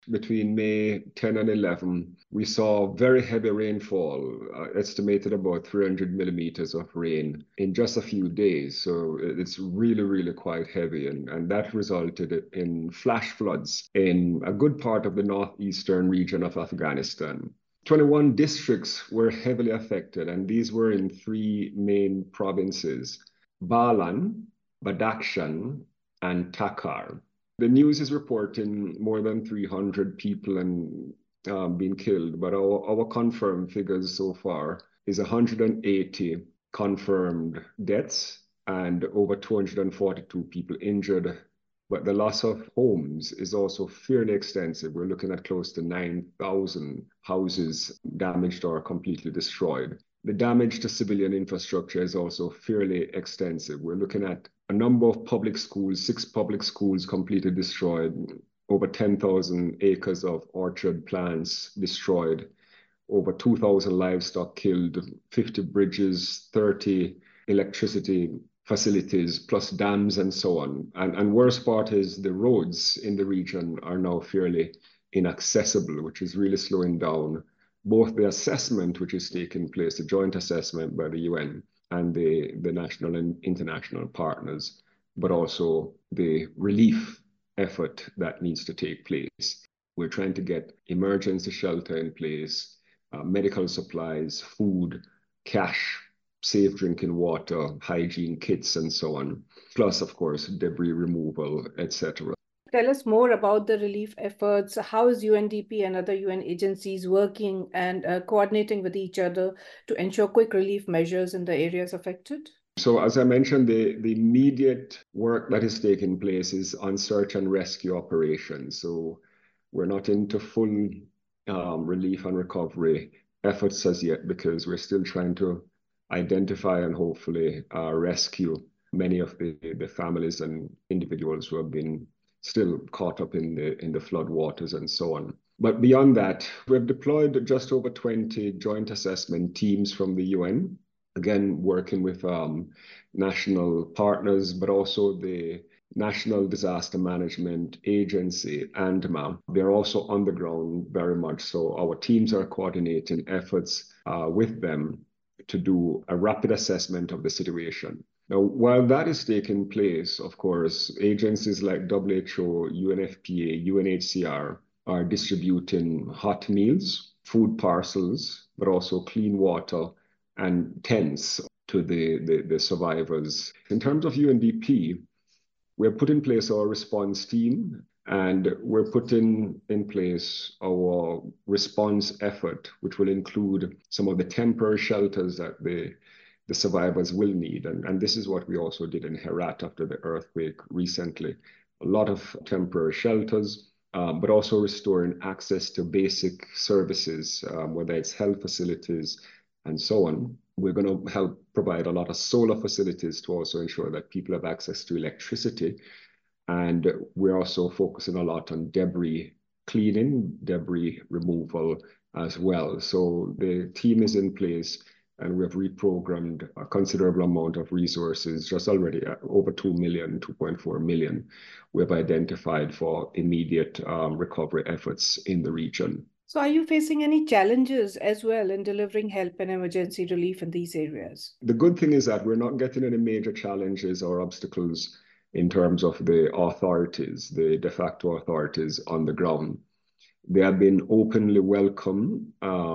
Between May 10 and 11, we saw very heavy rainfall, estimated about 300 millimeters of rain in just a few days. So it's really, really quite heavy. And that resulted in flash floods in a good part of the northeastern region of Afghanistan. 21 districts were heavily affected, and these were in three main provinces: Balan, Badakhshan, and Takhar. The news is reporting more than 300 people and being killed, but our confirmed figures so far is 180 confirmed deaths and over 242 people injured. But the loss of homes is also fairly extensive. We're looking at close to 9,000 houses damaged or completely destroyed. The damage to civilian infrastructure is also fairly extensive. We're looking at a number of public schools, 6 public schools completely destroyed, over 10,000 acres of orchard plants destroyed, over 2,000 livestock killed, 50 bridges, 30 electricity facilities, plus dams and so on. And worst part is the roads in the region are now fairly inaccessible, which is really slowing down both the assessment which is taking place, the joint assessment by the UN and the national and international partners, but also the relief effort that needs to take place. We're trying to get emergency shelter in place, medical supplies, food, cash, safe drinking water, hygiene kits, and so on. Plus, of course, debris removal, etc. Tell us more about the relief efforts. How is UNDP and other UN agencies working and coordinating with each other to ensure quick relief measures in the areas affected? So as I mentioned, the immediate work that is taking place is on search and rescue operations. So we're not into full relief and recovery efforts as yet because we're still trying to identify and hopefully rescue many of the families and individuals who have been still caught up in the flood waters and so on. But beyond that, we've deployed just over 20 joint assessment teams from the UN, again, working with national partners, but also the National Disaster Management Agency, ANDMA. They're also on the ground very much. So our teams are coordinating efforts with them to do a rapid assessment of the situation. Now, while that is taking place, of course, agencies like WHO, UNFPA, UNHCR are distributing hot meals, food parcels, but also clean water and tents to the survivors. In terms of UNDP, we're put in place our response team, and we're putting in place our response effort, which will include some of the temporary shelters that the survivors will need. And this is what we also did in Herat after the earthquake recently. A lot of temporary shelters, but also restoring access to basic services, whether it's health facilities and so on. We're going to help provide a lot of solar facilities to also ensure that people have access to electricity. And we're also focusing a lot on debris cleaning, debris removal as well. So the team is in place, and we have reprogrammed a considerable amount of resources, just already over 2 million, 2.4 million, we have identified for immediate recovery efforts in the region. So are you facing any challenges as well in delivering help and emergency relief in these areas? The good thing is that we're not getting any major challenges or obstacles in terms of the authorities, the de facto authorities on the ground. They have been openly welcoming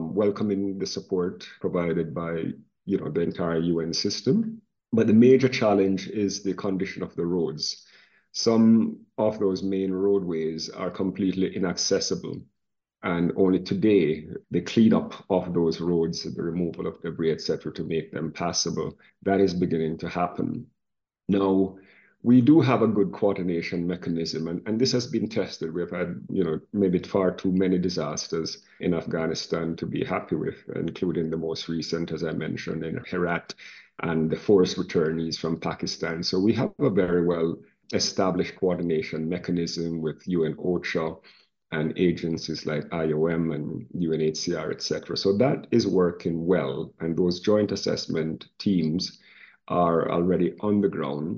the support provided by the entire UN system. But the major challenge is the condition of the roads. Some of those main roadways are completely inaccessible. And only today, the cleanup of those roads, the removal of debris, etc., to make them passable, that is beginning to happen. Now, we do have a good coordination mechanism, and this has been tested. We've had, maybe far too many disasters in Afghanistan to be happy with, including the most recent, as I mentioned, in Herat, and the forced returnees from Pakistan. So we have a very well established coordination mechanism with UN OCHA and agencies like IOM and UNHCR, etc. So that is working well, and those joint assessment teams are already on the ground.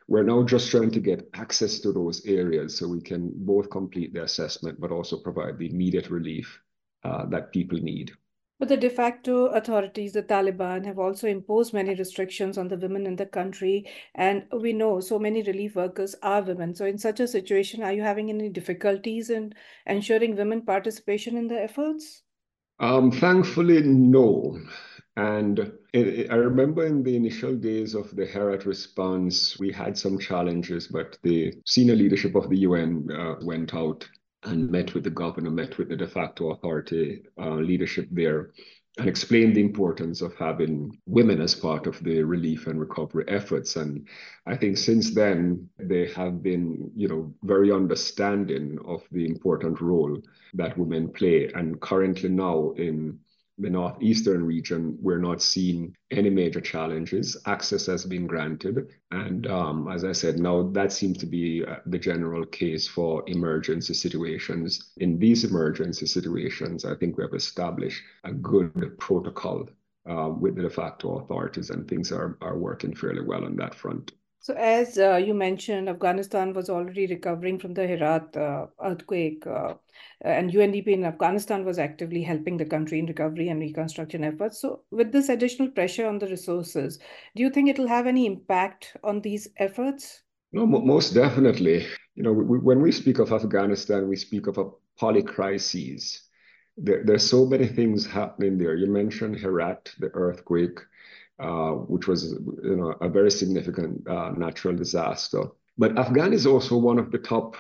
We're now just trying to get access to those areas so we can both complete the assessment, but also provide the immediate relief that people need. But the de facto authorities, the Taliban, have also imposed many restrictions on the women in the country. And we know so many relief workers are women. So, in such a situation, are you having any difficulties in ensuring women participation in the efforts? Thankfully, no. And I remember in the initial days of the Herat response, we had some challenges, but the senior leadership of the UN went out and met with the governor, met with the de facto authority leadership there, and explained the importance of having women as part of the relief and recovery efforts. And I think since then, they have been, very understanding of the important role that women play. And currently now in the northeastern region, we're not seeing any major challenges. Access has been granted. And as I said, now that seems to be the general case for emergency situations. In these emergency situations, I think we have established a good protocol with the de facto authorities, and things are working fairly well on that front. So, as you mentioned, Afghanistan was already recovering from the Herat earthquake, and UNDP in Afghanistan was actively helping the country in recovery and reconstruction efforts. So, with this additional pressure on the resources, do you think it will have any impact on these efforts? No, most definitely. When we speak of Afghanistan, we speak of a polycrisis. There's so many things happening there. You mentioned Herat, the earthquake, which was a very significant natural disaster. But Afghanistan is also one of the top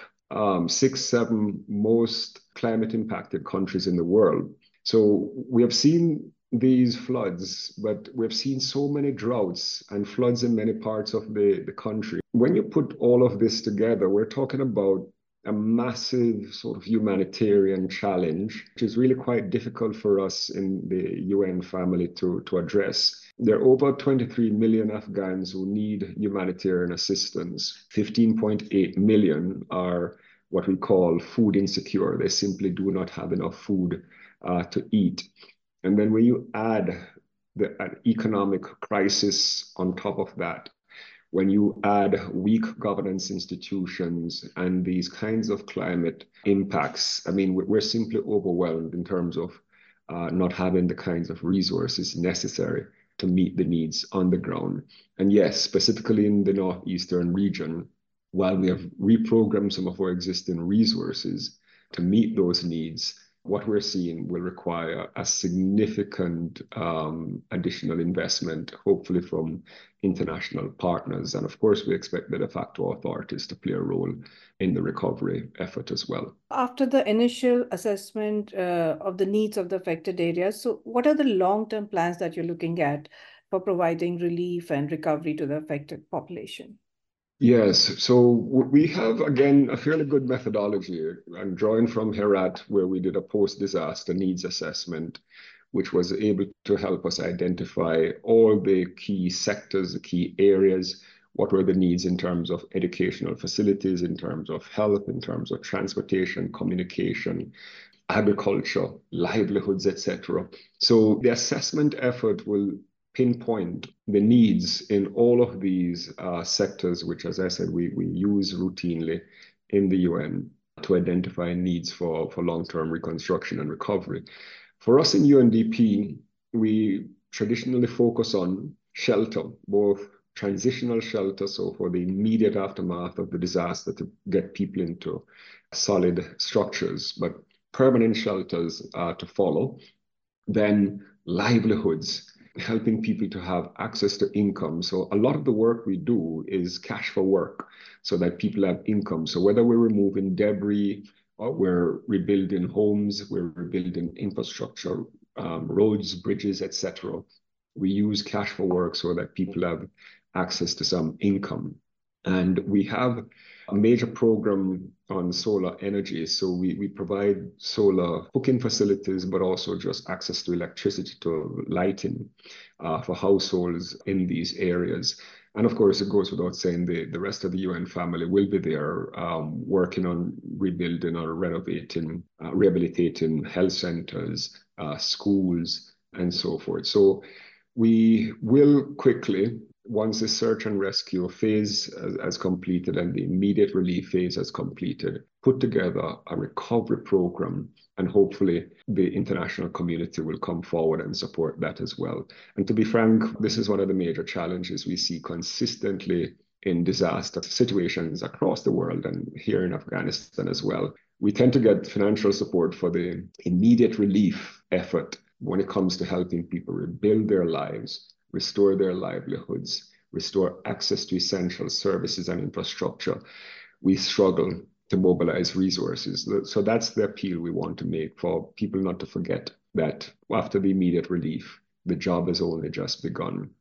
6, 7 most climate impacted countries in the world. So we have seen these floods, but we've seen so many droughts and floods in many parts of the country. When you put all of this together, we're talking about a massive sort of humanitarian challenge, which is really quite difficult for us in the UN family to address. There are over 23 million Afghans who need humanitarian assistance. 15.8 million are what we call food insecure. They simply do not have enough food to eat. And then when you add an economic crisis on top of that, when you add weak governance institutions and these kinds of climate impacts, I mean, we're simply overwhelmed in terms of not having the kinds of resources necessary to meet the needs on the ground. And yes, specifically in the northeastern region, while we have reprogrammed some of our existing resources to meet those needs, what we're seeing will require a significant additional investment, hopefully from international partners. And of course, we expect the de facto authorities to play a role in the recovery effort as well. After the initial assessment of the needs of the affected areas, so what are the long-term plans that you're looking at for providing relief and recovery to the affected population? Yes, so we have, again, a fairly good methodology. I'm drawing from Herat, where we did a post-disaster needs assessment, which was able to help us identify all the key sectors, the key areas, what were the needs in terms of educational facilities, in terms of health, in terms of transportation, communication, agriculture, livelihoods, etc. So the assessment effort will pinpoint the needs in all of these sectors, which, as I said, we use routinely in the UN to identify needs for long-term reconstruction and recovery. For us in UNDP, we traditionally focus on shelter, both transitional shelter, so for the immediate aftermath of the disaster to get people into solid structures, but permanent shelters to follow. Then livelihoods, helping people to have access to income. So a lot of the work we do is cash for work so that people have income. So whether we're removing debris or we're rebuilding homes, we're rebuilding infrastructure, roads, bridges, etc., we use cash for work so that people have access to some income. And we have a major program on solar energy. So we provide solar cooking facilities, but also just access to electricity, to lighting for households in these areas. And of course, it goes without saying the rest of the UN family will be there working on rebuilding or renovating, rehabilitating health centers, schools, and so forth. So we will quickly once the search and rescue phase has completed and the immediate relief phase has completed, put together a recovery program, and hopefully the international community will come forward and support that as well. And to be frank, this is one of the major challenges we see consistently in disaster situations across the world and here in Afghanistan as well. We tend to get financial support for the immediate relief effort when it comes to helping people rebuild their lives, restore their livelihoods, restore access to essential services and infrastructure. We struggle to mobilize resources. So that's the appeal we want to make for people not to forget that after the immediate relief, the job has only just begun.